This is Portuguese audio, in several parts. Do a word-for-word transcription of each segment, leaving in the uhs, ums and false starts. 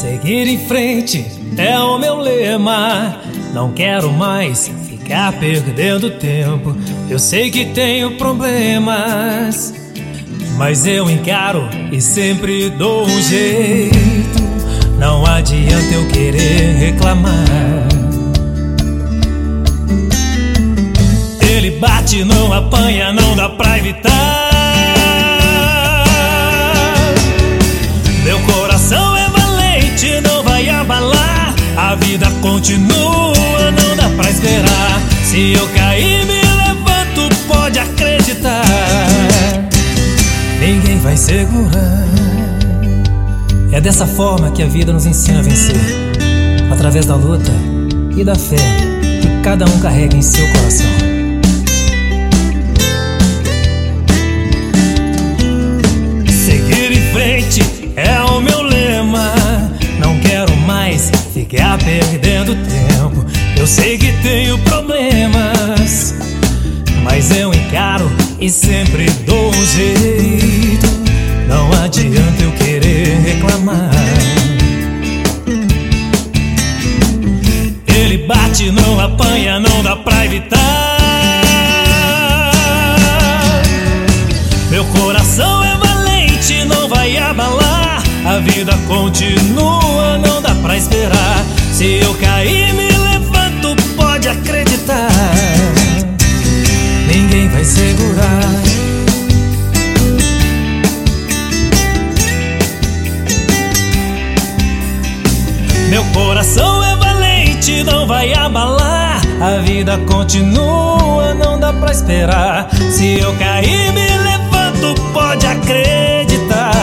Seguir em frente é o meu lema. Não quero mais ficar perdendo tempo. Eu sei que tenho problemas, mas eu encaro e sempre dou um jeito. Não adianta eu querer reclamar. Ele bate, não apanha, não dá pra evitar. Meu coração é valente, não vai abalar. A vida continua, não dá pra esperar. Se eu cair, me levanto, pode acreditar. Ninguém vai segurar. É dessa forma que a vida nos ensina a vencer, através da luta e da fé que cada um carrega em seu coração. Seguir em frente é o meu lema. Não quero mais ficar perdendo tempo. Eu sei que tenho problemas, mas eu encaro e sempre dou um jeito. Não adianta eu querer reclamar. Ele bate, não apanha, não dá pra evitar. Meu coração é valente, não vai abalar. A vida continua, não dá pra esperar. Se eu cair, me levanto, pode acreditar. Ninguém vai segurar. Meu coração é valente, não vai abalar. A vida continua, não dá pra esperar. Se eu cair, me levanto, pode acreditar.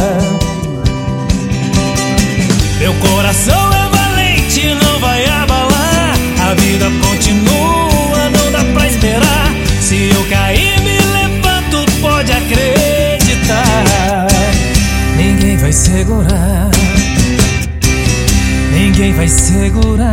Meu coração é valente, não vai abalar. A vida continua, não dá pra esperar. Se eu cair, me levanto, pode acreditar. Ninguém vai segurar. Ninguém vai segurar.